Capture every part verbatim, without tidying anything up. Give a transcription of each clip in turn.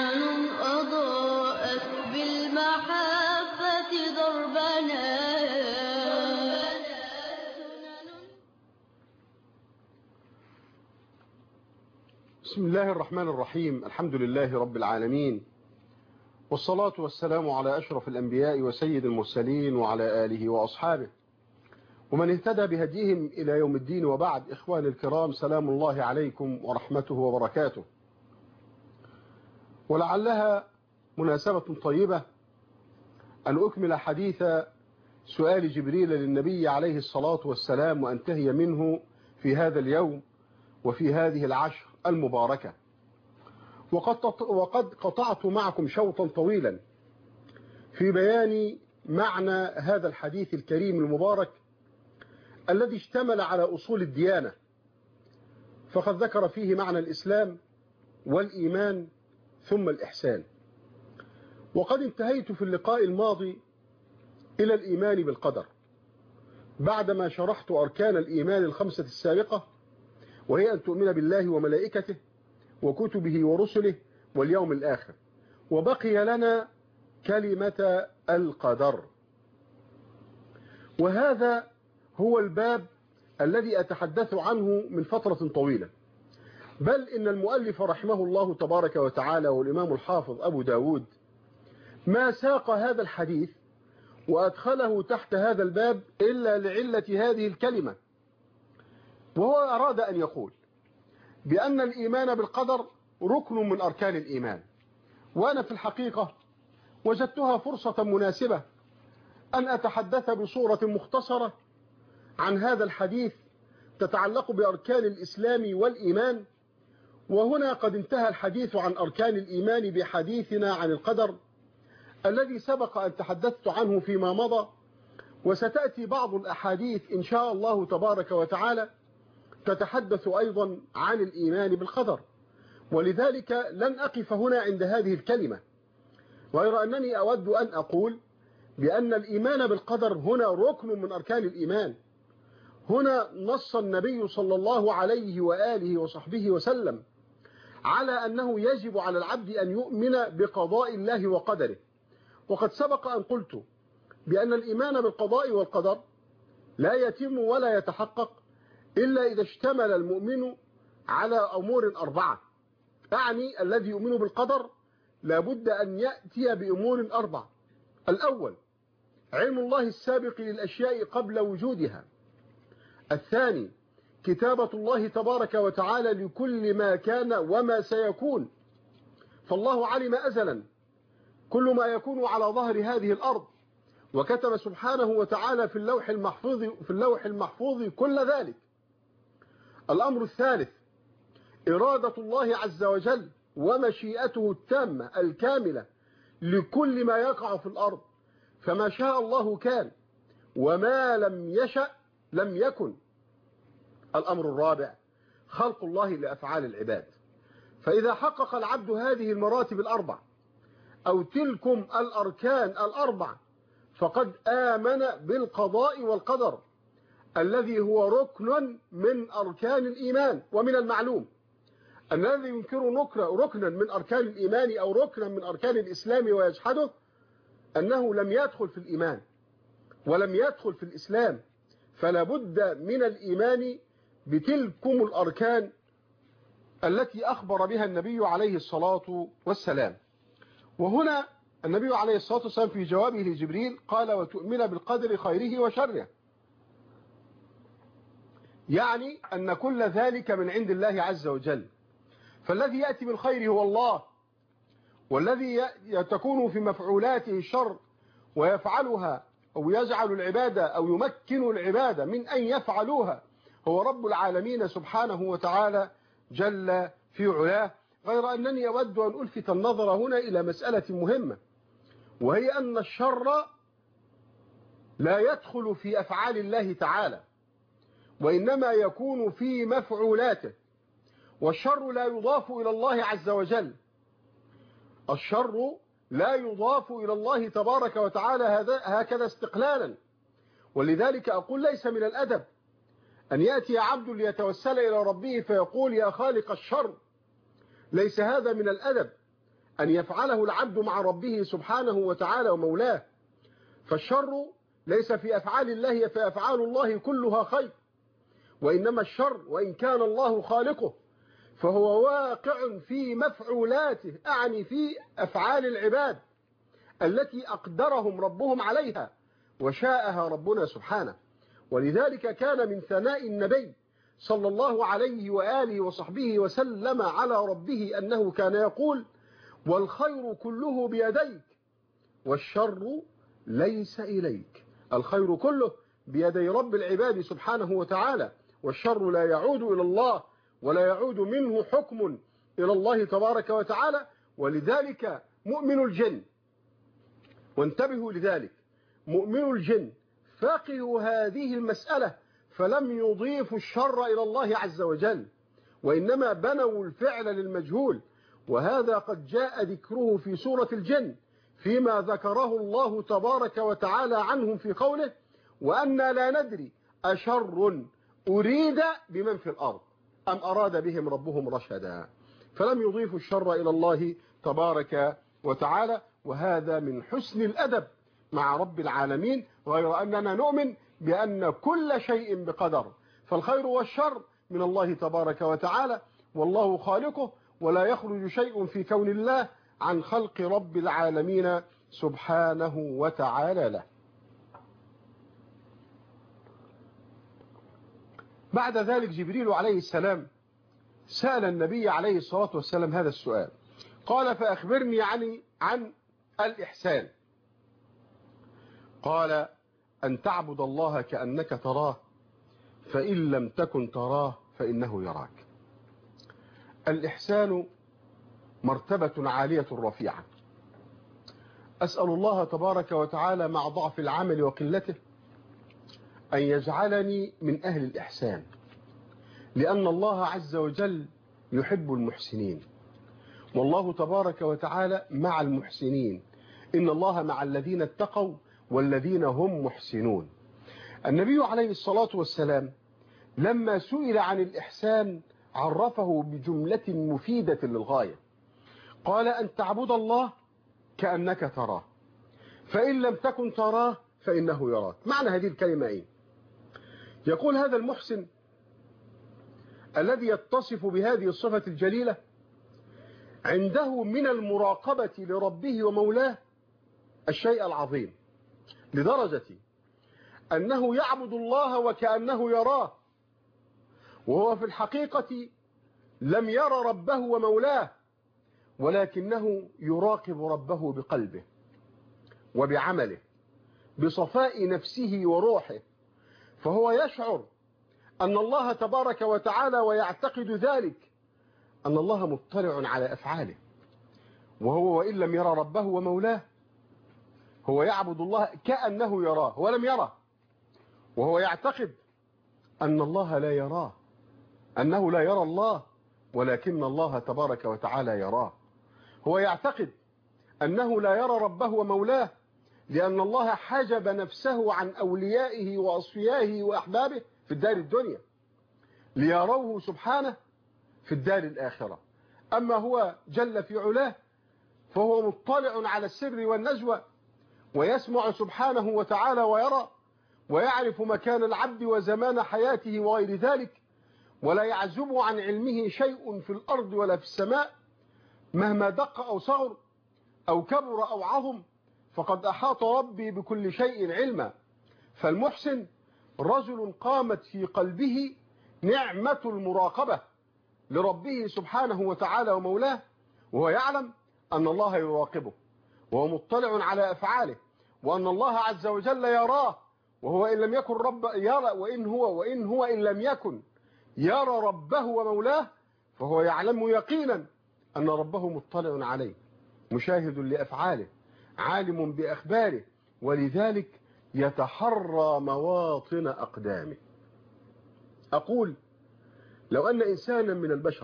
سنن أضاءت بالمحبة دربنا. بسم الله الرحمن الرحيم. الحمد لله رب العالمين، والصلاة والسلام على أشرف الأنبياء وسيد المرسلين وعلى آله وأصحابه ومن اهتدى بهديهم إلى يوم الدين، وبعد. إخواني الكرام، سلام الله عليكم ورحمته وبركاته. ولعلها مناسبة طيبة أن أكمل حديث سؤال جبريل للنبي عليه الصلاة والسلام وأنتهي منه في هذا اليوم وفي هذه العشر المباركة. وقد وقد قطعت معكم شوطا طويلا في بيان معنى هذا الحديث الكريم المبارك الذي اشتمل على أصول الديانة، فقد ذكر فيه معنى الإسلام والإيمان ثم الإحسان. وقد انتهيت في اللقاء الماضي إلى الإيمان بالقدر بعدما شرحت أركان الإيمان الخمسة السابقة، وهي أن تؤمن بالله وملائكته وكتبه ورسله واليوم الآخر. وبقي لنا كلمة القدر، وهذا هو الباب الذي أتحدث عنه من فترة طويلة، بل إن المؤلف رحمه الله تبارك وتعالى والإمام الحافظ أبو داود ما ساق هذا الحديث وأدخله تحت هذا الباب إلا لعلة هذه الكلمة، وهو أراد أن يقول بأن الإيمان بالقدر ركن من أركان الإيمان. وأنا في الحقيقة وجدتها فرصة مناسبة أن أتحدث بصورة مختصرة عن هذا الحديث تتعلق بأركان الإسلام والإيمان. وهنا قد انتهى الحديث عن أركان الإيمان بحديثنا عن القدر الذي سبق أن تحدثت عنه فيما مضى، وستأتي بعض الأحاديث إن شاء الله تبارك وتعالى تتحدث أيضا عن الإيمان بالقدر، ولذلك لن أقف هنا عند هذه الكلمة، غير أنني أود أن أقول بأن الإيمان بالقدر هنا ركن من أركان الإيمان. هنا نص النبي صلى الله عليه وآله وصحبه وسلم على أنه يجب على العبد أن يؤمن بقضاء الله وقدره. وقد سبق أن قلت بأن الإيمان بالقضاء والقدر لا يتم ولا يتحقق إلا إذا اشتمل المؤمن على أمور أربعة. أعني الذي يؤمن بالقدر لابد أن يأتي بأمور أربعة. الأول علم الله السابق للأشياء قبل وجودها. الثاني كتابة الله تبارك وتعالى لكل ما كان وما سيكون، فالله علم أزلا كل ما يكون على ظهر هذه الأرض، وكتب سبحانه وتعالى في اللوح المحفوظ في اللوح المحفوظ كل ذلك. الأمر الثالث إرادة الله عز وجل ومشيئته التامة الكاملة لكل ما يقع في الأرض، فما شاء الله كان وما لم يشأ لم يكن. الأمر الرابع خلق الله لأفعال العباد. فإذا حقق العبد هذه المراتب الأربع أو تلكم الأركان الأربع فقد آمن بالقضاء والقدر الذي هو ركن من أركان الإيمان. ومن المعلوم أن الذي ينكر ركنا من أركان الإيمان أو ركنا من أركان الإسلام ويجحده أنه لم يدخل في الإيمان ولم يدخل في الإسلام، فلا بد من الإيمان بتلكم الأركان التي أخبر بها النبي عليه الصلاة والسلام. وهنا النبي عليه الصلاة والسلام في جوابه لجبريل قال وتؤمن بالقدر خيره وشره، يعني أن كل ذلك من عند الله عز وجل، فالذي يأتي بالخير هو الله، والذي تكون في مفعولاته الشر ويفعلها أو يجعل العبادة أو يمكن العبادة من أن يفعلوها هو رب العالمين سبحانه وتعالى جل في علاه. غير أنني أود أن ألفت النظر هنا إلى مسألة مهمة، وهي أن الشر لا يدخل في أفعال الله تعالى، وإنما يكون في مفعولاته، والشر لا يضاف إلى الله عز وجل. الشر لا يضاف إلى الله تبارك وتعالى هكذا استقلالا. ولذلك أقول ليس من الأدب أن يأتي عبد ليتوسل إلى ربه فيقول يا خالق الشر، ليس هذا من الأدب أن يفعله العبد مع ربه سبحانه وتعالى ومولاه. فالشر ليس في أفعال الله، فأفعال الله كلها خير، وإنما الشر وإن كان الله خالقه فهو واقع في مفعولاته، أعني في أفعال العباد التي أقدرهم ربهم عليها وشاءها ربنا سبحانه. ولذلك كان من ثناء النبي صلى الله عليه وآله وصحبه وسلم على ربه أنه كان يقول: والخير كله بيديك والشر ليس إليك. الخير كله بيدي رب العباد سبحانه وتعالى، والشر لا يعود إلى الله ولا يعود منه حكم إلى الله تبارك وتعالى. ولذلك مؤمن الجن، وانتبهوا لذلك، مؤمن الجن فقهوا هذه المسألة فلم يضيفوا الشر إلى الله عز وجل، وإنما بنوا الفعل للمجهول. وهذا قد جاء ذكره في سورة الجن فيما ذكره الله تبارك وتعالى عنهم في قوله: وأنا لا ندري أشر أريد بمن في الأرض أم أراد بهم ربهم رشدا. فلم يضيفوا الشر إلى الله تبارك وتعالى، وهذا من حسن الأدب مع رب العالمين، غير أننا نؤمن بأن كل شيء بقدر، فالخير والشر من الله تبارك وتعالى، والله خالقه، ولا يخرج شيء في كون الله عن خلق رب العالمين سبحانه وتعالى له. بعد ذلك جبريل عليه السلام سأل النبي عليه الصلاة والسلام هذا السؤال، قال: فأخبرني عن عن الإحسان. قال: أن تعبد الله كأنك تراه فإن لم تكن تراه فإنه يراك. الإحسان مرتبة عالية رفيعة. أسأل الله تبارك وتعالى مع ضعف العمل وقلته أن يجعلني من أهل الإحسان، لأن الله عز وجل يحب المحسنين، والله تبارك وتعالى مع المحسنين. إن الله مع الذين اتقوا والذين هم محسنون. النبي عليه الصلاة والسلام لما سئل عن الإحسان عرفه بجملة مفيدة للغاية، قال: أن تعبد الله كأنك تراه فإن لم تكن تراه فإنه يراك. معنى هذه الكلمة إيه؟ يقول هذا المحسن الذي يتصف بهذه الصفة الجليلة عنده من المراقبة لربه ومولاه الشيء العظيم، لدرجة أنه يعبد الله وكأنه يراه، وهو في الحقيقة لم ير ربه ومولاه، ولكنه يراقب ربه بقلبه وبعمله بصفاء نفسه وروحه، فهو يشعر أن الله تبارك وتعالى ويعتقد ذلك أن الله مطلع على أفعاله، وهو وإن لم يرى ربه ومولاه هو يعبد الله كأنه يراه، هو لم يره، وهو يعتقد أن الله لا يراه، أنه لا يرى الله، ولكن الله تبارك وتعالى يراه. هو يعتقد أنه لا يرى ربه ومولاه لأن الله حجب نفسه عن أوليائه وأصفيائه وأحبابه في الدار الدنيا ليروه سبحانه في الدار الآخرة. أما هو جل في علاه فهو مطلع على السر والنجوى، ويسمع سبحانه وتعالى ويرى، ويعرف مكان العبد وزمان حياته وغير ذلك، ولا يعزب عن علمه شيء في الأرض ولا في السماء مهما دق أو صغر أو كبر أو عظم، فقد أحاط ربي بكل شيء علما. فالمحسن رجل قامت في قلبه نعمة المراقبة لربه سبحانه وتعالى ومولاه، وهو يعلم أن الله يراقبه وهو مطلع على أفعاله، وأن الله عز وجل يراه، وهو إن لم يكن رب يرى وإن هو وإن هو إن لم يكن يرى ربه ومولاه فهو يعلم يقينا أن ربه مطلع عليه مشاهد لأفعاله عالم بأخباره، ولذلك يتحرى مواطن أقدامه. أقول لو أن إنسانا من البشر،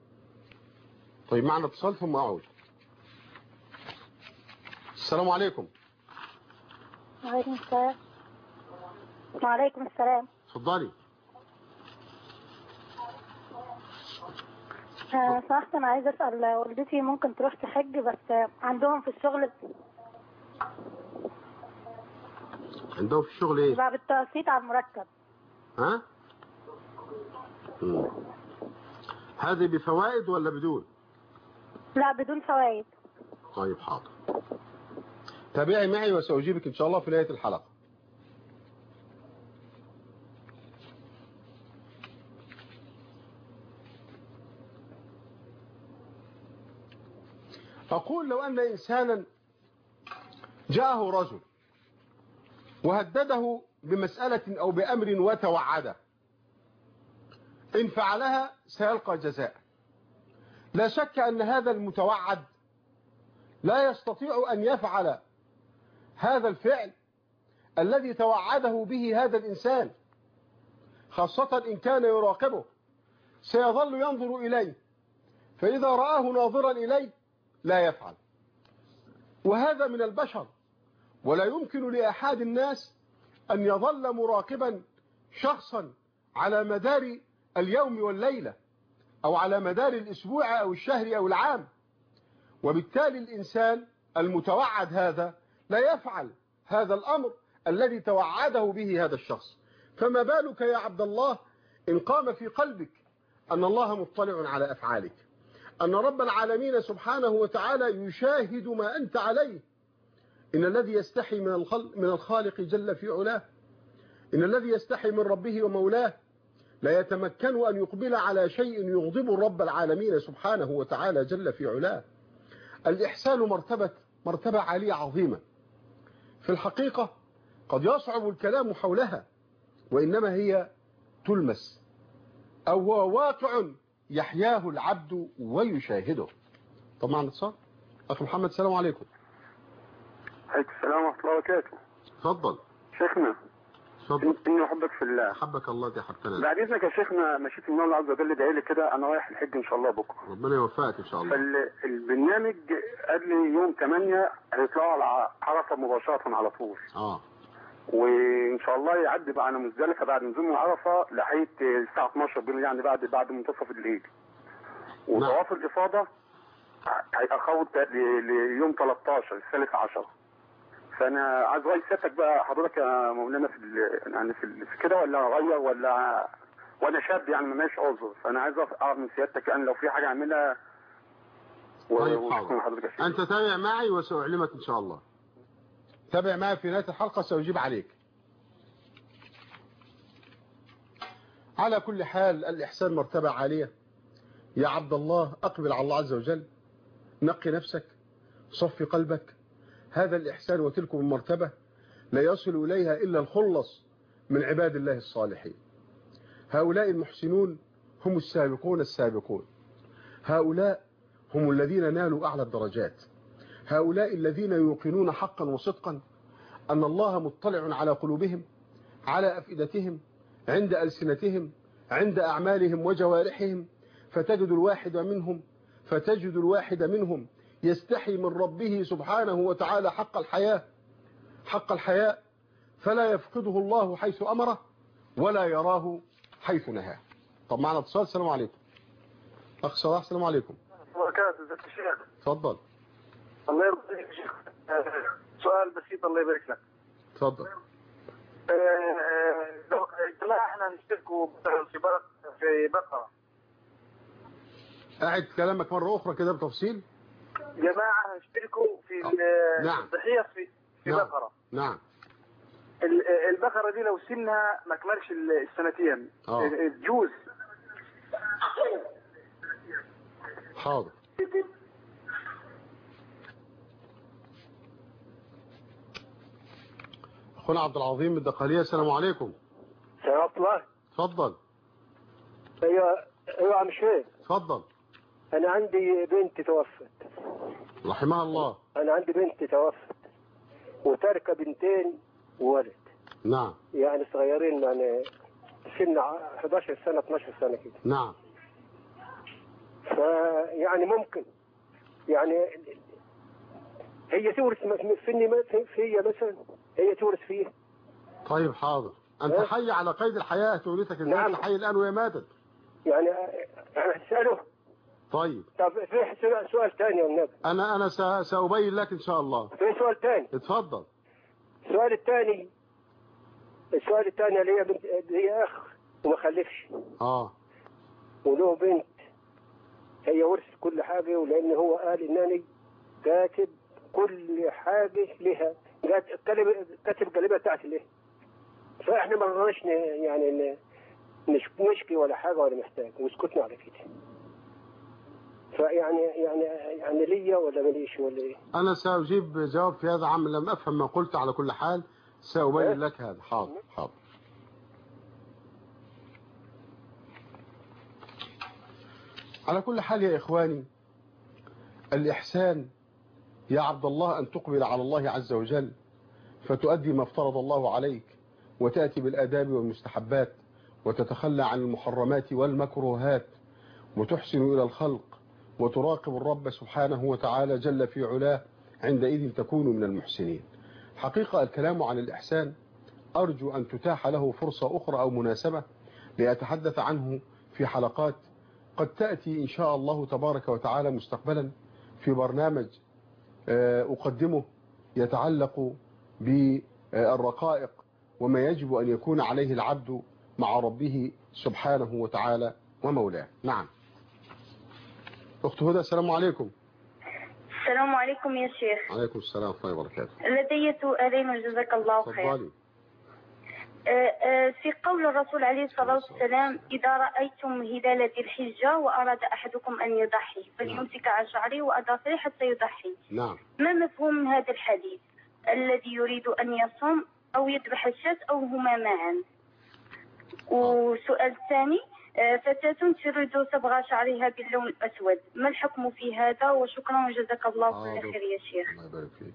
طيب معنا اتصال ثم أعود. السلام عليكم. وعليكم السلام. وعليكم السلام. اتفضلي. آه، صراحة أنا عايزة أسأل والدتي ممكن تروح تحج بس عندهم في الشغل عندهم في الشغل ايه؟ بقى بالتقسيط على المرتب. ها؟ مم. هذه بفوائد ولا بدون؟ لا بدون فوائد. طيب حاضر، تابعي معي وسأجيبك إن شاء الله في نهاية الحلقة. أقول لو أن إنسانا جاءه رجل وهدده بمسألة أو بأمر وتوعده إن فعلها سيلقى جزاء، لا شك أن هذا المتوعد لا يستطيع أن يفعل هذا الفعل الذي توعده به هذا الإنسان، خاصة إن كان يراقبه سيظل ينظر إليه، فإذا رآه ناظرا إليه لا يفعل. وهذا من البشر، ولا يمكن لأحد الناس أن يظل مراقبا شخصا على مدار اليوم والليلة أو على مدار الأسبوع أو الشهر أو العام. وبالتالي الإنسان المتوعد هذا لا يفعل هذا الأمر الذي توعده به هذا الشخص، فما بالك يا عبد الله إن قام في قلبك أن الله مطلع على أفعالك، أن رب العالمين سبحانه وتعالى يشاهد ما أنت عليه. إن الذي يستحي من من الخالق جل في علاه، إن الذي يستحي من ربه ومولاه لا يتمكن أن يقبل على شيء يغضب رب العالمين سبحانه وتعالى جل في علاه. الإحسان مرتبة مرتبة عالية عظيمة، في الحقيقة قد يصعب الكلام حولها، وإنما هي تلمس أو هو واقع يحياه العبد ويشاهده. طبعا اتصال أخي محمد، السلام عليكم. عليكم السلام ورحمة الله وبركاته. تفضل شيخنا. تفضل. إني أحبك في الله. حبك الله دي حبتنا. بعد إذنك يا شيخنا، مشيت من الله عز وجل ادعي لي كده، أنا رايح الحج إن شاء الله بكرة. ربنا يوفقك إن شاء الله. فالبرنامج قال لي يوم ثمانية هيطلعوا على عرفة مباشرة على طول. آه. وإن شاء الله يعدي بقى على مزدلفة بعد نزول من عرفة لحد الساعة اتناشر بالليل، يعني بعد بعد منتصف الليل. وطواف الإفاضة هيأخروا ليوم ثلاثة عشر الثالث عشر. فانا عايز راي سيادتك بقى حضرتك يا مولانا في يعني في, في كده، ولا اغير، ولا وانا شاب يعني ما ماشي عذر، فانا عايز اعرف من سيادتك يعني لو في حاجه اعملها. طيب حاضر، انت تابع معي وساعلمك ان شاء الله. تابع معي في نهايه الحلقه ساجيب عليك. على كل حال الإحسان مرتبة عالية يا عبد الله. أقبل على الله عز وجل، نقي نفسك، صفي قلبك. هذا الإحسان وتلكم المرتبة لا يصل إليها إلا الخلص من عباد الله الصالحين. هؤلاء المحسنون هم السابقون السابقون، هؤلاء هم الذين نالوا أعلى الدرجات، هؤلاء الذين يوقنون حقا وصدقا أن الله مطلع على قلوبهم، على أفئدتهم، عند ألسنتهم، عند أعمالهم وجوارحهم. فتجد الواحد منهم فتجد الواحد منهم يستحي من ربه سبحانه وتعالى حق الحياة حق الحياء، فلا يفقده الله حيث أمره ولا يراه حيث نهاه. طب معنا اتصال. السلام عليكم أخ صلاح. السلام عليكم. وبركاته. ازيك يا شيخ؟ اتفضل. الله يرضى عليك يا شيخ. سؤال بسيط الله يبارك لك. اتفضل. جماعة احنا نشتركوا في في بقرة. أعد كلامك مرة أخرى كده بتفصيل. جماعة نشتركوا في نعم. الضحية في في نعم. بقرة. نعم. البقرة دي لو سنها ما كملش السنتين تجوز؟ حاضر. أخونا عبد العظيم الدقهلية. السلام عليكم. السلام الله. اتفضل. ايوه ايوه عم شيخ. اتفضل. انا عندي بنت توفت رحمها الله. انا عندي بنت توفت وتركه بنتين وولد. نعم. يعني صغيرين، يعني سن احداشر سنة اتناشر سنة كده. نعم. فيعني ممكن يعني هي تورث فيني فيا مثلا، هي تورث فيه. طيب حاضر. أنت أه؟ حي على قيد الحياة، تورثك ازاي؟ نعم. حي الآن وهي ماتت. يعني أنا هسأله طيب طب في سؤال- سؤال ثاني والنبي. انا انا س- سأبين لك ان شاء الله. في سؤال ثاني. اتفضل. السؤال الثاني السؤال الثاني اللي هي بنت هي اخ وما خلفش اه وله بنت، هي ورثت كل حاجه، ولان هو قال انني كاتب كل حاجه لها، كاتب كاتب الجليبه بتاعتي ليه، فاحنا ما رضناش ن- يعني ن- مش نشكي ولا حاجه ولا محتاج وسكتنا على كده. فيعني يعني يعني ليا ولا ماليش ولا ايه؟ انا سأجيب جواب في هذا عام لم افهم ما قلت. على كل حال سأبين لك هذا. حاضر حاضر. على كل حال يا إخواني، الإحسان يا عبد الله أن تقبل على الله عز وجل فتؤدي ما افترض الله عليك، وتأتي بالآداب والمستحبات، وتتخلى عن المحرمات والمكروهات، وتحسن إلى الخلق، وتراقب الرب سبحانه وتعالى جل في علاه، عندئذ تكون من المحسنين. حقيقة الكلام عن الإحسان أرجو أن تتاح له فرصة أخرى أو مناسبة لأتحدث عنه في حلقات قد تأتي إن شاء الله تبارك وتعالى مستقبلا في برنامج أقدمه يتعلق بالرقائق وما يجب أن يكون عليه العبد مع ربه سبحانه وتعالى ومولاه. نعم أخت هدى، السلام عليكم. السلام عليكم يا شيخ. عليكم السلام ورحمة الله وبركاته. لدي سؤالين وجزاك الله خير. تفضلي. في قول الرسول عليه الصلاة والسلام: إذا رأيتم هلال ذي الحجة وأراد أحدكم أن يضحي فليمسك على شعره وأظافره حتى يضحي. نعم. ما مفهوم هذا الحديث؟ الذي يريد أن يصوم أو يذبح الشاة أو هما معا؟ وسؤال ثاني: فتاة تريد صبغ شعرها باللون الأسود، ما الحكم في هذا؟ وشكرا وجزاك الله كل خير يا شيخ. الله يبارك فيك.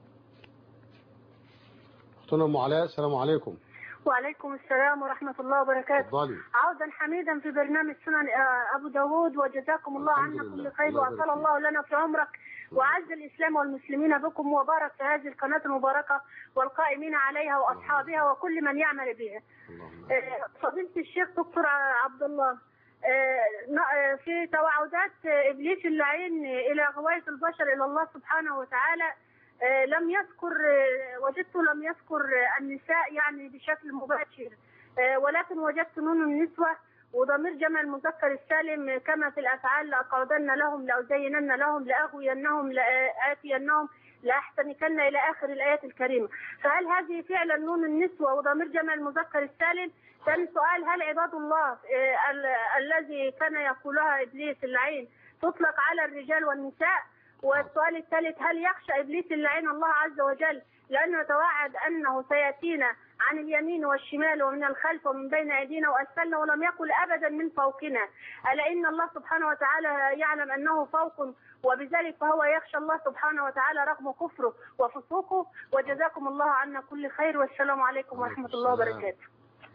أختنا أم علاء، السلام عليكم. وعليكم السلام ورحمة الله وبركاته. تفضلي. عودا حميدا في برنامج سنن أبو داود، وجزاكم الله عنا كل خير، وأطال الله لنا في عمرك، وعز الإسلام والمسلمين بكم، وبارك في هذه القناة المباركة والقائمين عليها وأصحابها وكل من يعمل بها. فضيلة الشيخ دكتور عبد الله، في توعدات إبليس اللعين إلى غواية البشر إلى الله سبحانه وتعالى لم يذكر، وجدت لم يذكر النساء يعني بشكل مباشر، ولكن وجدت نون النسوة وضمير جمع المذكر السالم كما في الأفعال: لأقعدن لهم، لأزينن لهم، لأغوينهم، لآتينهم، لأحتنكن إلى آخر الآيات الكريمة. فهل هذه فعلا نون النسوة وضمير جمع المذكر السالم؟ ثاني سؤال: هل عباد الله الذي كان يقولها إبليس اللعين تطلق على الرجال والنساء؟ والسؤال الثالث: هل يخشى إبليس اللعين الله عز وجل لأنه يتوعد أنه سيأتينا عن اليمين والشمال ومن الخلف ومن بين أيدينا وأسفلنا، ولم يقل أبدا من فوقنا؟ ألا إن الله سبحانه وتعالى يعلم أنه فوق، وبذلك فهو يخشى الله سبحانه وتعالى رغم كفره وفسوقه. وجزاكم الله عنا كل خير، والسلام عليكم ورحمة الله وبركاته.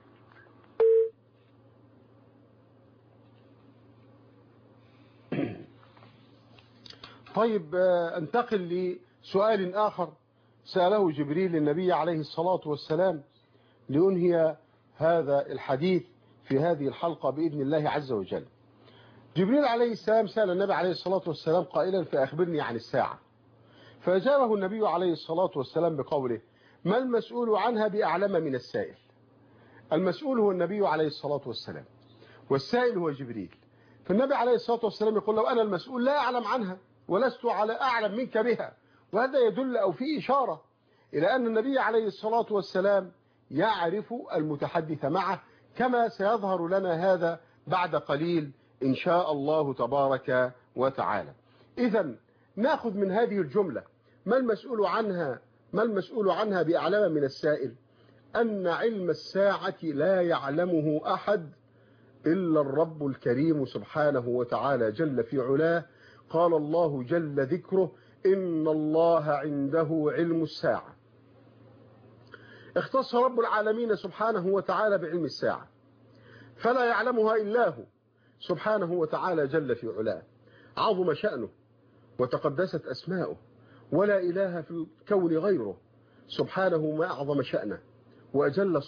طيب انتقل لسؤال آخر سأله جبريل للنبي عليه الصلاة والسلام لأنهي هذا الحديث في هذه الحلقة بإذن الله عز وجل. جبريل عليه السلام سأل النبي عليه الصلاة والسلام قائلا: فأخبرني عن الساعة. فأجابه النبي عليه الصلاة والسلام بقوله: ما المسؤول عنها بأعلم من السائل. المسؤول هو النبي عليه الصلاة والسلام، والسائل هو جبريل. فالنبي عليه الصلاة والسلام يقول: لو أنا المسؤول لا أعلم عنها ولست على أعلم منك بها. وهذا يدل أو فيه إشارة إلى أن النبي عليه الصلاة والسلام يعرف المتحدث معه، كما سيظهر لنا هذا بعد قليل إن شاء الله تبارك وتعالى. إذن نأخذ من هذه الجملة: ما المسؤول عنها ما المسؤول عنها بأعلم من السائل، أن علم الساعة لا يعلمه أحد إلا الرب الكريم سبحانه وتعالى جل في علاه. قال الله جل ذكره: إن الله عنده علم الساعة. اختص رب العالمين سبحانه وتعالى بعلم الساعة، فلا يعلمها إلا هو سبحانه وتعالى جل في علاه. عظم شأنه وتقدست أسماؤه، ولا إله في الكون غيره سبحانه ما أعظم شأنه وأجل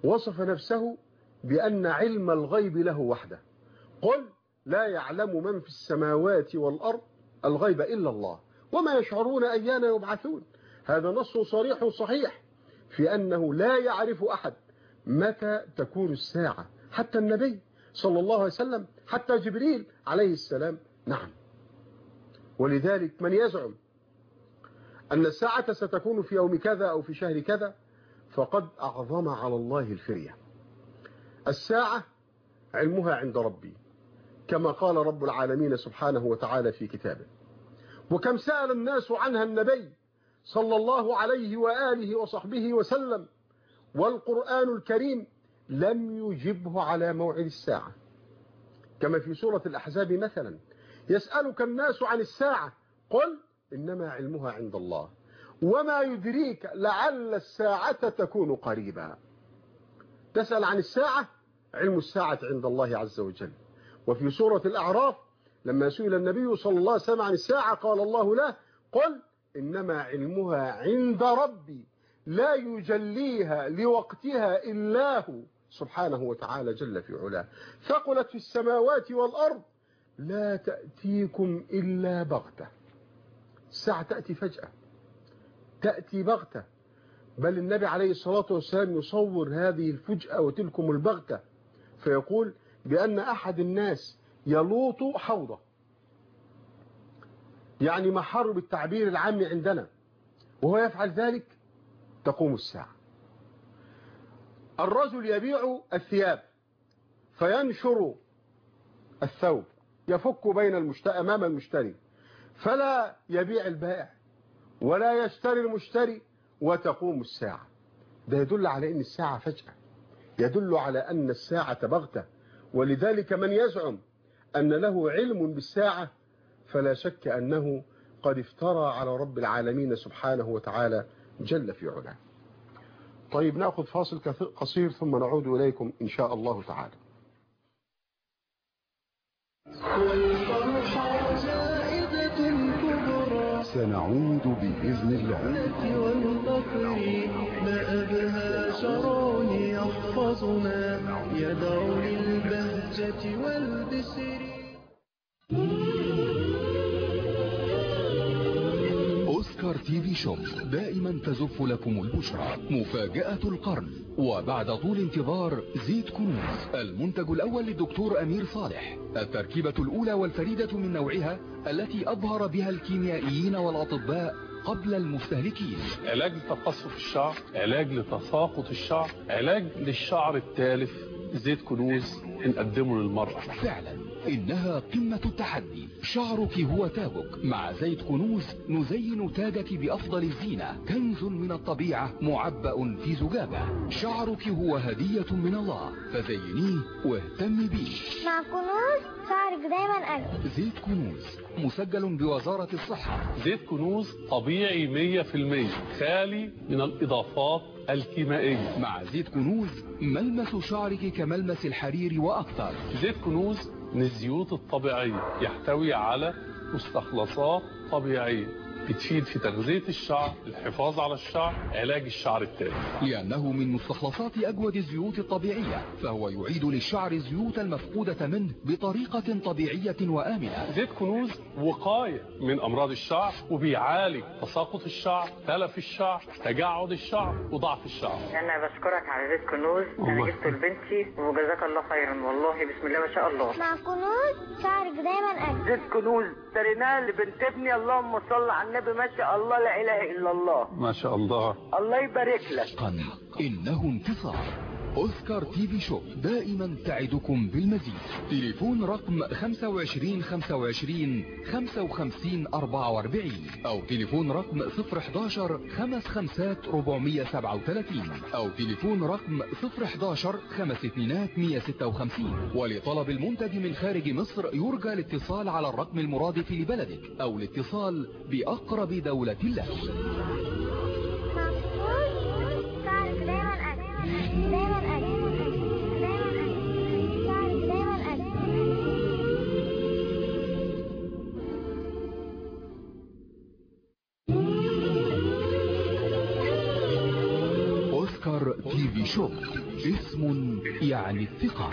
وصف نفسه بأن علم الغيب له وحده. قل لا يعلم من في السماوات والأرض الغيب إلا الله وما يشعرون أيان يبعثون. هذا نص صريح صحيح في أنه لا يعرف أحد متى تكون الساعة، حتى النبي صلى الله عليه وسلم، حتى جبريل عليه السلام. نعم. ولذلك من يزعم أن الساعة ستكون في يوم كذا أو في شهر كذا فقد أعظم على الله الفرية. الساعة علمها عند ربي كما قال رب العالمين سبحانه وتعالى في كتابه. وكم سأل الناس عنها النبي صلى الله عليه وآله وصحبه وسلم، والقرآن الكريم لم يجبه على موعد الساعة. كما في سورة الأحزاب مثلا: يسألك الناس عن الساعة قل إنما علمها عند الله وما يدريك لعل الساعة تكون قريبا. تسأل عن الساعة، علم الساعة عند الله عز وجل. وفي سورة الأعراف لما سئل النبي صلى الله عليه وسلم عن الساعة قال الله له: قل إنما علمها عند ربي لا يجليها لوقتها إلا هو سبحانه وتعالى جل في علاه. ثقلت في السماوات والأرض لا تأتيكم إلا بغتة. الساعة تأتي فجأة، تأتي بغتة، بل النبي عليه الصلاة والسلام يصور هذه الفجأة وتلكم البغتة فيقول بأن أحد الناس يلوط حوضه، يعني محر بالتعبير العام عندنا، وهو يفعل ذلك تقوم الساعة. الرجل يبيع الثياب فينشر الثوب، يفك بين المشتري أمام المشتري، فلا يبيع البائع ولا يشتري المشتري وتقوم الساعة. ده يدل على أن الساعة فجأة، يدل على أن الساعة بغتة. ولذلك من يزعم أن له علم بالساعة فلا شك أنه قد افترى على رب العالمين سبحانه وتعالى جل في علاه. طيب نأخذ فاصل قصير ثم نعود إليكم إن شاء الله تعالى. سنعود بإذن الله. ما أبهى شرون يحفظنا يدعو للبهجة والبشر. أوسكار تي في شوب دائما تزف لكم البشرى. مفاجأة القرن. وبعد طول انتظار زيت كنوز، المنتج الأول للدكتور أمير صالح، التركيبة الأولى والفريدة من نوعها التي أظهر بها الكيميائيين والأطباء قبل المستهلكين. علاج لتقصف الشعر، علاج لتساقط الشعر، علاج للشعر التالف. زيت كنوز نقدمه للمرأة. فعلا إنها قمة التحدي. شعرك هو تاجك. مع زيت كنوز نزين تاجك بأفضل الزينة. كنز من الطبيعة معبأ في زجاجة. شعرك هو هدية من الله، فزينيه واهتمي بيه. مع كنوز شعرك دايما أجمل. زيت كنوز مسجل بوزارة الصحة. زيت كنوز طبيعي مية في المية، خالي من الإضافات الكيميائية. مع زيت كنوز ملمس شعرك كملمس الحرير وأكثر. زيت كنوز من الزيوت الطبيعية، يحتوي على مستخلصات طبيعية بتفيد في تغذية الشعر، الحفاظ على الشعر، علاج الشعر التالف. لأنه من مستخلصات أجود الزيوت الطبيعية، فهو يعيد للشعر الزيوت المفقودة منه بطريقة طبيعية وآمنة. زيت كنوز وقاية من أمراض الشعر، وبيعالج تساقط الشعر، تلف الشعر، تجعد الشعر، وضعف الشعر. أنا بشكرك على زيت كنوز، أنا جبته لبنتي وجزاك الله خيرا، والله بسم الله ما شاء الله. مع كنوز شعرك دايما أجمل. زيت كنوز اشتريناه لبنت ابني، اللهم صل على النبي، ما شاء الله لا اله الا الله، ما شاء الله، الله يبارك لك. إنه انتصار. أوسكار تي في شوب دائما تعدكم بالمزيد. تليفون رقم خمسة وعشرين خمسة وعشرين خمسة وخمسين أربعة وأربعين أو تليفون رقم صفر حداشر خمس خمسات أربعمية سبعة وثلاثين أو تليفون رقم صفر حداشر خمس اتنينات مية ستة وخمسين. ولطلب المنتج من خارج مصر يرجى الاتصال على الرقم المرادف لبلدك أو الاتصال بأقرب دولة لك. أوسكار تي في شوب، اسم يعني الثقة.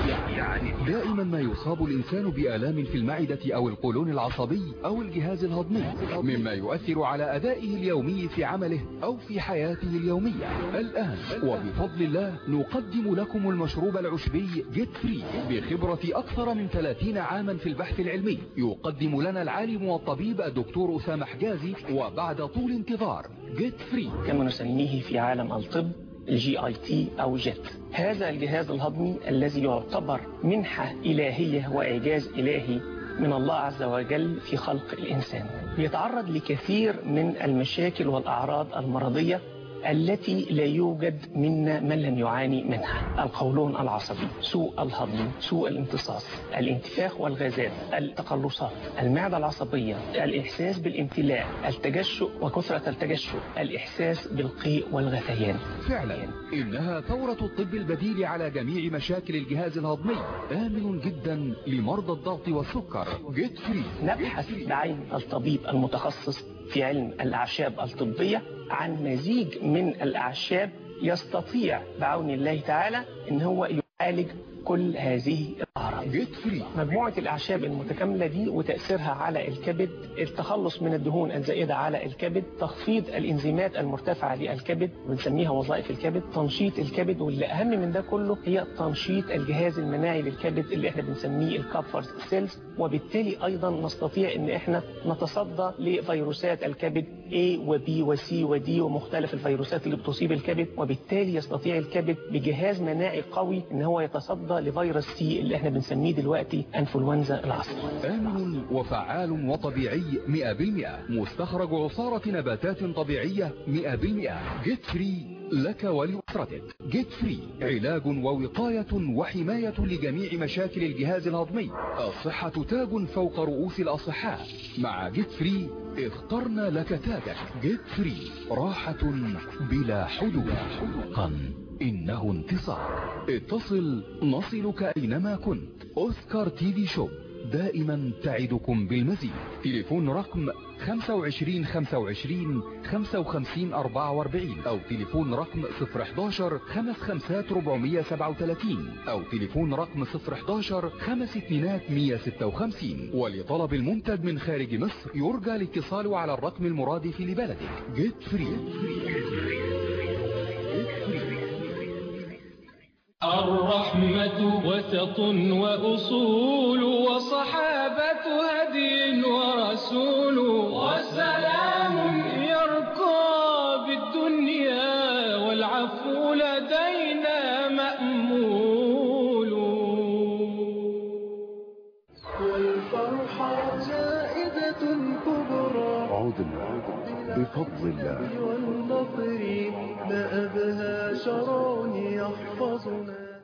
دائما ما يصاب الإنسان بآلام في المعدة أو القولون العصبي أو الجهاز الهضمي، مما يؤثر على أدائه اليومي في عمله أو في حياته اليومية. الآن وبفضل الله نقدم لكم المشروب العشبي جيت فري بخبرة أكثر من ثلاثين عاما في البحث العلمي. يقدم لنا العالم والطبيب الدكتور أسامة حجازي وبعد طول انتظار جيت فري، كما نسميه في عالم الطب الجي اي تي او جيت. هذا الجهاز الهضمي الذي يعتبر منحة إلهية وإعجاز إلهي من الله عز وجل في خلق الإنسان، يتعرض لكثير من المشاكل والأعراض المرضية التي لا يوجد منا من لم يعاني منها: القولون العصبي، سوء الهضم، سوء الامتصاص، الانتفاخ والغازات، التقلصات، المعدة العصبية، الإحساس بالامتلاء، التجشؤ وكثرة التجشؤ، الإحساس بالقيء والغثيان. فعلا إنها ثورة الطب البديل على جميع مشاكل الجهاز الهضمي، آمن جدا لمرضى الضغط والسكر. جيت فري. نبحث بعين الطبيب المتخصص في علم الأعشاب الطبية عن مزيج من الأعشاب يستطيع بعون الله تعالى إن هو يعالج كل هذه الأعراض. جيت فري. مجموعة الأعشاب المتكاملة دي وتأثيرها على الكبد، التخلص من الدهون الزائدة على الكبد، تخفيض الإنزيمات المرتفعة للكبد بنسميها وظائف الكبد، تنشيط الكبد، واللي أهم من ده كله هي تنشيط الجهاز المناعي للكبد اللي احنا بنسميه الكابفر سيلز، وبالتالي أيضا نستطيع إن احنا نتصدى لفيروسات الكبد A و B و C و D ومختلف الفيروسات اللي بتصيب الكبد، وبالتالي يستطيع الكبد بجهاز مناعي قوي إن هو يتصدى لفيروس سي اللي احنا بنسميه دلوقتي انفلونزا العصر. آمن وفعال وطبيعي مئة بالمئة، مستخرج عصارة نباتات طبيعية مئة بالمئة. جيت فري لك ولأسرتك. جيت فري علاج ووقاية وحماية لجميع مشاكل الجهاز الهضمي. الصحة تاج فوق رؤوس الأصحاء. مع جيت فري اخترنا لك تاجك. جيت فري راحة بلا حدود. حقا إنه انتصار. اتصل نصلك أينما كنت. أوسكار تي في شوب دائما تعدكم بالمزيد. تليفون رقم خمسة وعشرين خمسة وعشرين خمسة وخمسين أربعة وأربعين أو تليفون رقم صفر حداشر خمس خمسات ربعمية سبعة وثلاثين أو تليفون رقم صفر حداشر خمس اتنينات مية ستة وخمسين. ولطلب المنتج من خارج مصر يرجى الاتصال على الرقم المرادف لبلدك. جيت فري. الرحمة وسط وأصول وصحابة هدي ورسول وسلام يرقى بالدنيا والعفو لدينا مأمول والفرحة زائدة كبرى عدنا بفضل الله والنصر ما أبهى شرون يحفظنا.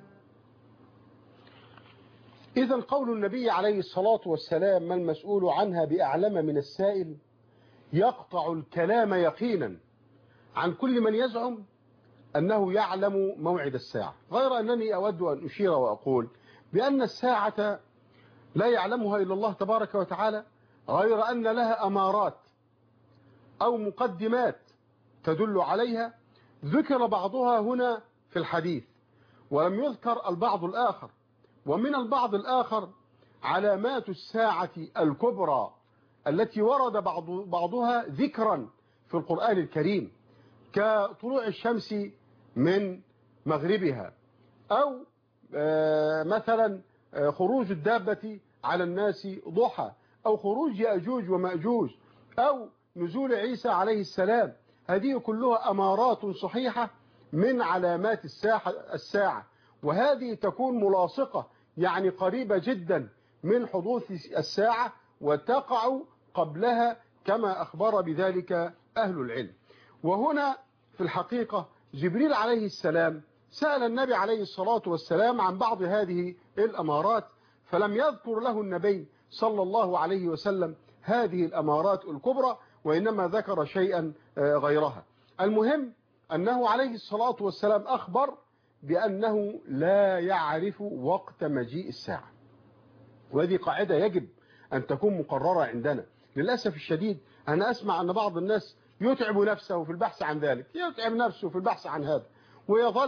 إذا قول النبي عليه الصلاة والسلام: ما المسؤول عنها بأعلم من السائل، يقطع الكلام يقينا عن كل من يزعم أنه يعلم موعد الساعة، غير أنني أود أن أشير وأقول بأن الساعة لا يعلمها إلا الله تبارك وتعالى، غير أن لها أمارات أو مقدمات تدل عليها، ذكر بعضها هنا في الحديث ولم يذكر البعض الآخر. ومن البعض الآخر علامات الساعة الكبرى التي ورد بعض بعضها ذكرا في القرآن الكريم، كطلوع الشمس من مغربها، أو مثلا خروج الدابة على الناس ضحى، أو خروج يأجوج ومأجوج، أو نزول عيسى عليه السلام. هذه كلها أمارات صحيحة من علامات الساعة، وهذه تكون ملاصقة يعني قريبة جدا من حدوث الساعة وتقع قبلها كما أخبر بذلك أهل العلم. وهنا في الحقيقة جبريل عليه السلام سأل النبي عليه الصلاة والسلام عن بعض هذه الأمارات، فلم يذكر له النبي صلى الله عليه وسلم هذه الأمارات الكبرى، وإنما ذكر شيئا غيرها. المهم أنه عليه الصلاة والسلام أخبر بأنه لا يعرف وقت مجيء الساعة، وهذه قاعدة يجب أن تكون مقررة عندنا. للأسف الشديد أنا أسمع أن بعض الناس يتعب نفسه في البحث عن ذلك، يتعب نفسه في البحث عن هذا، ويظل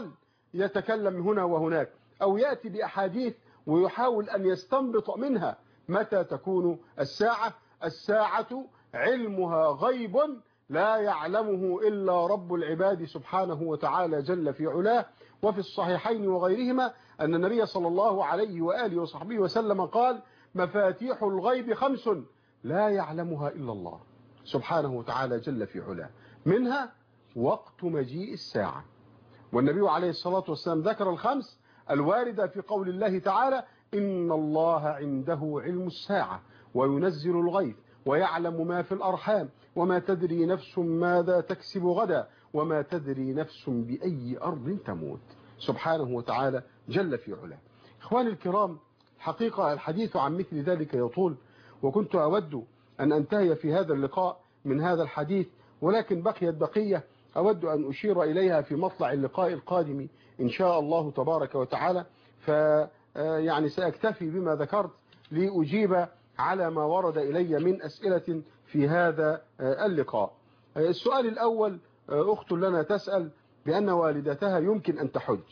يتكلم هنا وهناك أو يأتي بأحاديث ويحاول أن يستنبط منها متى تكون الساعة. الساعة علمها غيب لا يعلمه إلا رب العباد سبحانه وتعالى جل في علاه. وفي الصحيحين وغيرهما أن النبي صلى الله عليه وآله وصحبه وسلم قال: مفاتيح الغيب خمس لا يعلمها إلا الله سبحانه وتعالى جل في علاه، منها وقت مجيء الساعة. والنبي عليه الصلاة والسلام ذكر الخمس الواردة في قول الله تعالى: إن الله عنده علم الساعة وينزل الغيث ويعلم ما في الأرحام وما تدري نفس ماذا تكسب غدا وما تدري نفس بأي أرض تموت سبحانه وتعالى جل في علاه. إخواني الكرام، حقيقة الحديث عن مثل ذلك يطول، وكنت أود أن أنتهي في هذا اللقاء من هذا الحديث، ولكن بقيت بقية أود أن أشير إليها في مطلع اللقاء القادم إن شاء الله تبارك وتعالى. ف يعني سأكتفي بما ذكرت لأجيب على ما ورد إلي من أسئلة في هذا اللقاء. السؤال الأول، أخت لنا تسأل بأن والدتها يمكن أن تحج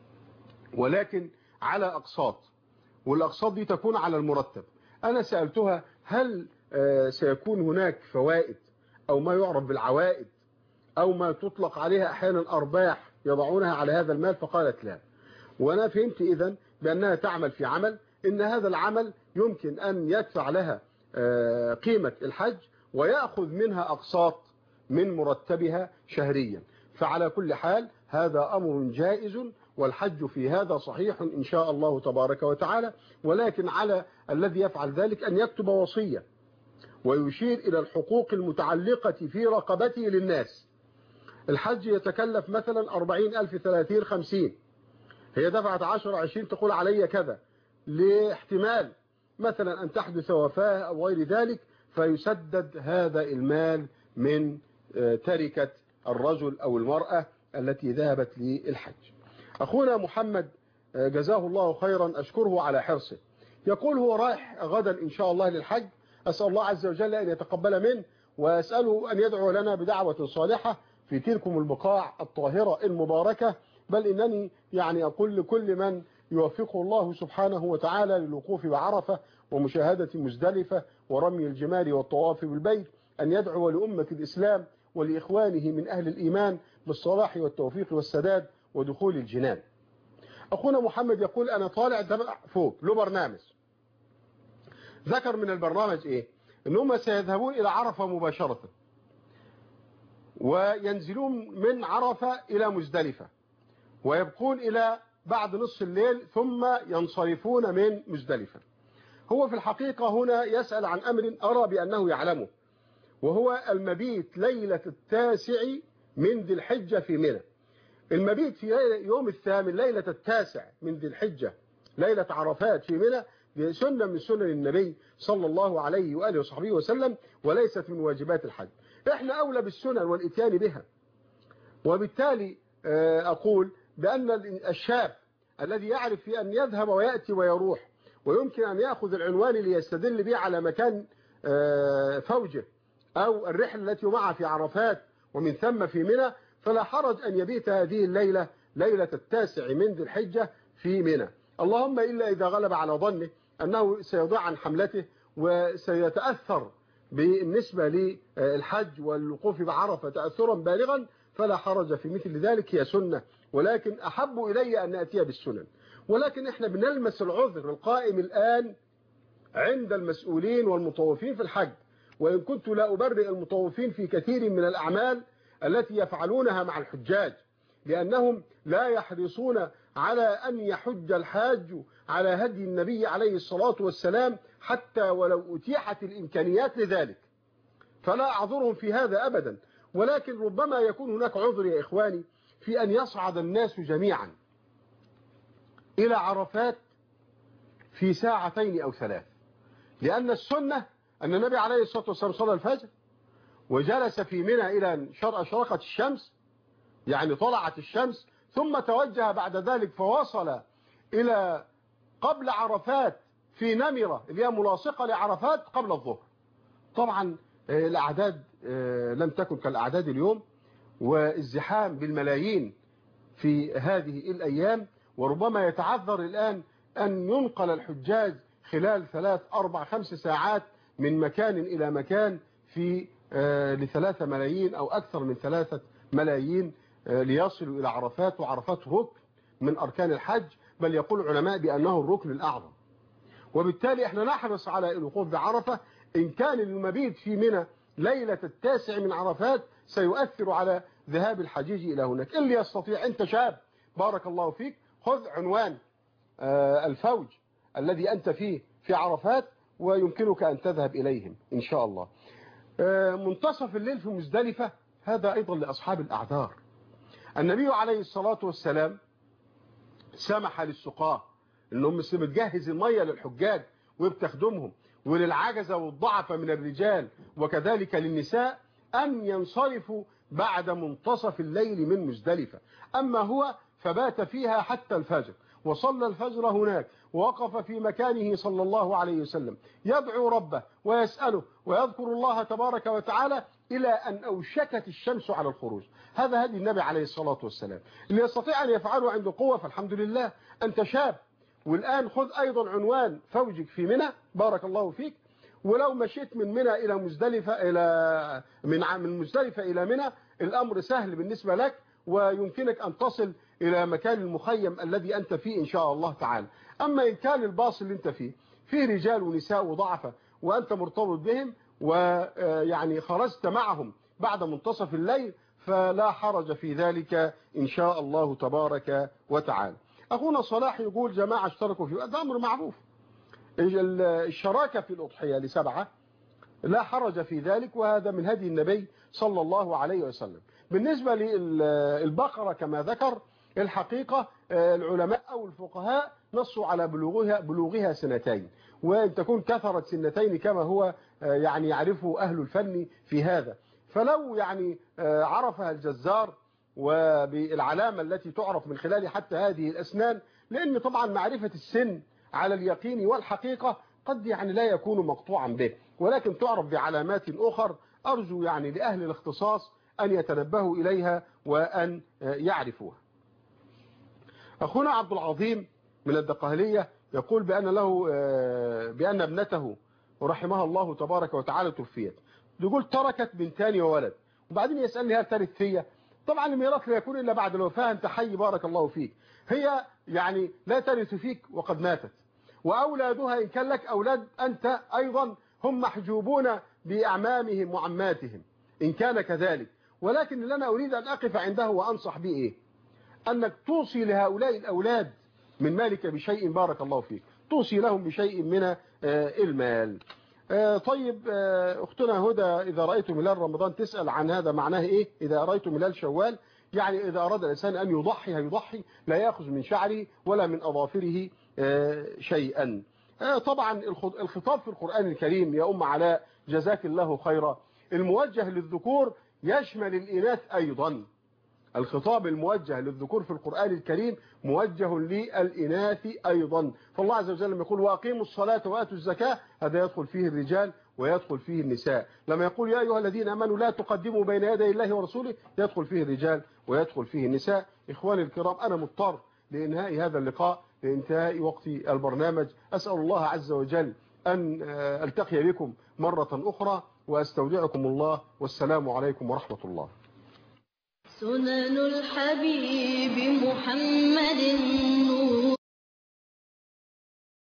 ولكن على أقساط، والأقساط دي تكون على المرتب. أنا سألتها هل سيكون هناك فوائد أو ما يعرف بالعوائد أو ما تطلق عليها أحيانا أرباح يضعونها على هذا المال؟ فقالت لا. وأنا فهمت إذن بأنها تعمل في عمل إن هذا العمل يمكن أن يدفع لها قيمة الحج ويأخذ منها أقساط من مرتبها شهريا. فعلى كل حال هذا أمر جائز، والحج في هذا صحيح إن شاء الله تبارك وتعالى، ولكن على الذي يفعل ذلك أن يكتب وصية ويشير إلى الحقوق المتعلقة في رقبته للناس. الحج يتكلف مثلا أربعين ألف، ثلاثين، خمسين، هي دفعت عشر عشرين، تقول علي كذا، لاحتمال مثلا أن تحدث وفاة أو غير ذلك، فيسدد هذا المال من تركة الرجل أو المرأة التي ذهبت للحج. أخونا محمد جزاه الله خيرا، أشكره على حرصه، يقول هو رايح غدا إن شاء الله للحج، أسأل الله عز وجل أن يتقبل منه، وأسأله أن يدعو لنا بدعوة صالحة في تلكم البقاع الطاهرة المباركة. بل إنني يعني أقول لكل من يوفقه الله سبحانه وتعالى للوقوف بعرفة ومشاهدة مزدلفة ورمي الجمار والطواف بالبيت أن يدعو لأمة الإسلام ولإخوانه من أهل الإيمان بالصلاح والتوفيق والسداد ودخول الجنان. أخونا محمد يقول أنا طالع دمع فوق له برنامج، ذكر من البرنامج إيه؟ أنهم سيذهبون إلى عرفة مباشرة وينزلون من عرفة إلى مزدلفة ويبقون إلى بعد نصف الليل ثم ينصرفون من مزدلفة. هو في الحقيقة هنا يسأل عن أمر أرى بأنه يعلمه، وهو المبيت ليلة التاسع من ذي الحجة في منى. المبيت في يوم الثامن ليلة التاسع من ذي الحجة ليلة عرفات في منى دي سنة من سنن النبي صلى الله عليه وآله وصحبه وسلم، وليست من واجبات الحج. احنا أولى بالسنن والإتيان بها. وبالتالي أقول بأن الشاب الذي يعرف في أن يذهب ويأتي ويروح ويمكن أن يأخذ العنوان ليستدل به على مكان فوجه أو الرحلة التي معها في عرفات ومن ثم في منى، فلا حرج أن يبيت هذه الليلة ليلة التاسع من ذي الحجة في منى. اللهم إلا إذا غلب على ظنه أنه سيضيع عن حملته وسيتأثر بالنسبة للحج والوقوف بعرفة تأثرا بالغا، فلا حرج في مثل ذلك، هي سنة، ولكن أحب إلي أن نأتي بالسنن. ولكن إحنا بنلمس العذر القائم الآن عند المسؤولين والمطوفين في الحج، وإن كنت لا أبرئ المطوفين في كثير من الأعمال التي يفعلونها مع الحجاج، لأنهم لا يحرصون على أن يحج الحاج على هدي النبي عليه الصلاة والسلام حتى ولو أتيحت الإمكانيات لذلك، فلا أعذرهم في هذا أبدا. ولكن ربما يكون هناك عذر يا إخواني في أن يصعد الناس جميعا إلى عرفات في ساعتين أو ثلاث، لأن السنة أن النبي عليه الصلاة والسلام صلى الفجر وجلس في منى إلى أشرقت الشمس، يعني طلعت الشمس، ثم توجه بعد ذلك فوصل إلى قبل عرفات في نمرة اللي هي ملاصقة لعرفات قبل الظهر. طبعا الأعداد لم تكن كالأعداد اليوم، والزحام بالملايين في هذه الأيام، وربما يتعذر الآن أن ينقل الحجاج خلال ثلاث أربع خمس ساعات من مكان إلى مكان في لثلاثة ملايين أو أكثر من ثلاثة ملايين ليصلوا إلى عرفات، وعرفات ركن من أركان الحج، بل يقول العلماء بأنه الركن الأعظم. وبالتالي احنا نحرص على الوقوف بعرفة. إن كان المبيت في منى ليلة التاسع من عرفات سيؤثر على ذهاب الحجيج إلى هناك. اللي يستطيع، أنت شاب بارك الله فيك، خذ عنوان الفوج الذي أنت فيه في عرفات ويمكنك أن تذهب إليهم إن شاء الله. منتصف الليل في مزدلفة هذا أيضا لأصحاب الأعذار. النبي عليه الصلاة والسلام سمح للسقاة انهم بتجهز المية للحجاج وبتخدمهم، وللعجزة والضعف من الرجال وكذلك للنساء أن ينصرفوا بعد منتصف الليل من مزدلفة. أما هو فبات فيها حتى الفجر، وصلى الفجر هناك، ووقف في مكانه صلى الله عليه وسلم يدعو ربه ويسأله ويذكر الله تبارك وتعالى إلى أن أوشكت الشمس على الخروج. هذا هدي النبي عليه الصلاة والسلام. اللي يستطيع أن يفعله عنده قوة فالحمد لله. أنت شاب، والآن خذ أيضا عنوان فوجك في منى بارك الله فيك، ولو مشيت من منى إلى مزدلفة إلى من من مزدلفة إلى منى الأمر سهل بالنسبة لك، ويمكنك أن تصل إلى مكان المخيم الذي أنت فيه إن شاء الله تعالى. أما إن كان الباص اللي أنت فيه فيه رجال ونساء وضعفة وأنت مرتبط بهم ويعني خرجت معهم بعد منتصف الليل فلا حرج في ذلك إن شاء الله تبارك وتعالى. أخونا صلاح يقول جماعة اشتركوا في هذا أمر معروف. الشراكة في الأضحية لسبعة لا حرج في ذلك، وهذا من هدي النبي صلى الله عليه وسلم. بالنسبة للبقرة كما ذكر الحقيقة العلماء أو الفقهاء نصوا على بلوغها بلوغها سنتين، وأن تكون كثرت سنتين كما هو يعني يعرفه أهل الفن في هذا. فلو يعني عرفها الجزار وبالعلامة التي تعرف من خلال حتى هذه الأسنان، لأن طبعا معرفة السن على اليقين والحقيقة قد يعني لا يكون مقطوعا به، ولكن تعرف بعلامات أخر. أرجو يعني لأهل الاختصاص أن يتنبهوا إليها وأن يعرفوها. أخونا عبد العظيم من الدقهلية يقول بأن له بأن ابنته رحمها الله تبارك وتعالى توفيت. يقول تركت بنتان وولد، وبعدين يسألني هل ترث فيا؟ طبعا الميراث لا يكون إلا بعد الوفاة. أنت حي بارك الله فيك، هي يعني لا ترث فيك وقد ماتت، وأولادها إن كان لك أولاد أنت أيضا هم محجوبون بأعمامهم وعماتهم إن كان كذلك. ولكن اللي أنا أريد أن أقف عنده وأنصح به إيه؟ أنك توصي لهؤلاء الأولاد من مالك بشيء بارك الله فيك، توصي لهم بشيء من المال. طيب أختنا هدى إذا رأيتم هلال رمضان تسأل عن هذا معناه إيه؟ إذا رأيتم هلال شوال يعني إذا أراد الإنسان أن يضحي هيضحي، لا يأخذ من شعره ولا من أظافره شيئا. طبعا الخطاب في القرآن الكريم يا أم علاء جزاك الله خيرا الموجه للذكور يشمل الإناث أيضا. الخطاب الموجه للذكور في القرآن الكريم موجه للإناث أيضا. فالله عز وجل لما يقول وأقيموا الصلاة وآتوا الزكاة هذا يدخل فيه الرجال ويدخل فيه النساء. لما يقول يا أيها الذين آمنوا لا تقدموا بين يدي الله ورسوله يدخل فيه الرجال ويدخل فيه النساء. إخواني الكرام أنا مضطر لإنهاء هذا اللقاء لانتهاء وقت البرنامج. أسأل الله عز وجل أن ألتقي بكم مرة أخرى وأستودعكم الله والسلام عليكم ورحمة الله. سنن الحبيب محمد